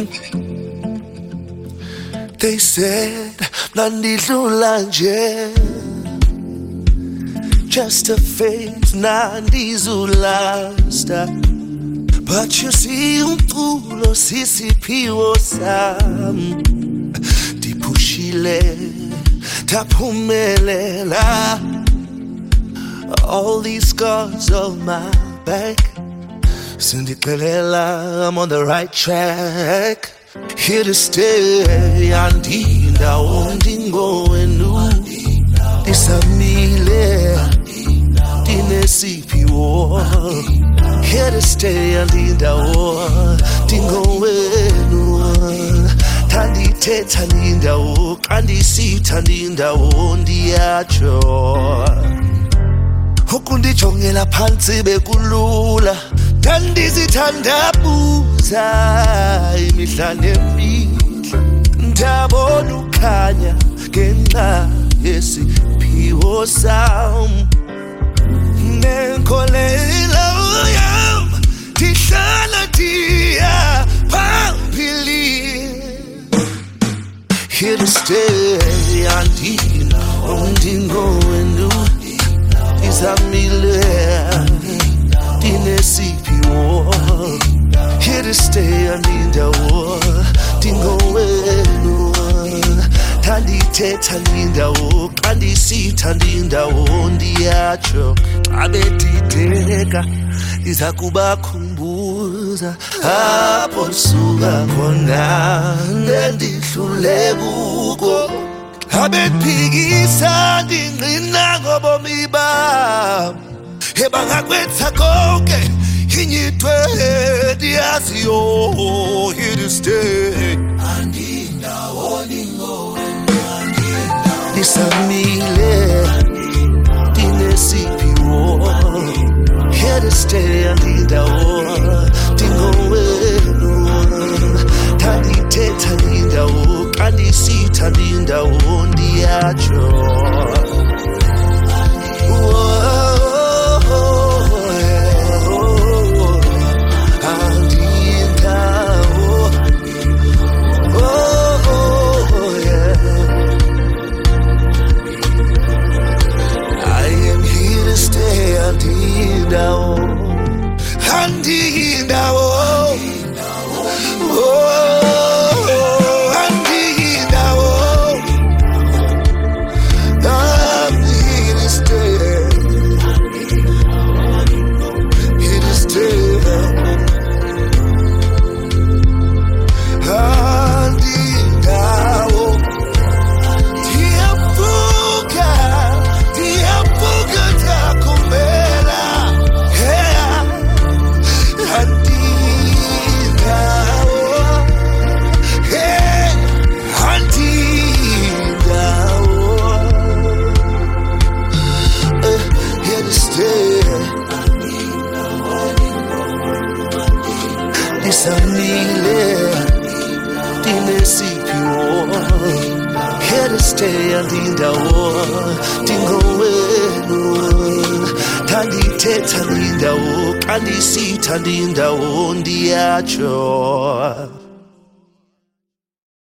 They said nandidlula nje, just a phase nandizulasta. But you see umculo sisiphiwo sam, diphushile taphumelela. All these scars on my back sindixelela I'm on the right track. Here to stay, andindawo ndingowenu, ndisamile ndinesiphiwo. Here to stay, andindawo ndingowenu, thandithetha ndindawo, kandisitha ndindawo ndiyatsho. Ukundijongela phansi bekulula, ndandizithandabuza imihla nemihla, ndabona ukhanya ngenxa yesiphiwo sam. Nenkolelo yam ndihlala ndiya phambili. Here to stay, andinawo ndingowenu, ndisamile ndinesiphiwo. Here to stay, andindawo ndingowenu, thandithetha ndindawo, kandisitha ndindawo ndiyatsho. Xa bedideka ndiza kubakhumbuza apho suka khona nendihlule kuko. Xa bephikisa ndingqina ngobomi bam, ebangakwenza konke inyithwe ndiyaziyo. Here to stay, andindawo ndingowenu, ndisamile ndinesiphiwo. Here to stay, andindawo ndingowenu, thandithetha ndindawo, kandisitha ndindawo ndiyatsho. Ndisamile ndinesiphiwo. Here to stay, andindawo ndingowenu, thandithetha ndindawo, kandisitha ndindawo ndiyatsho.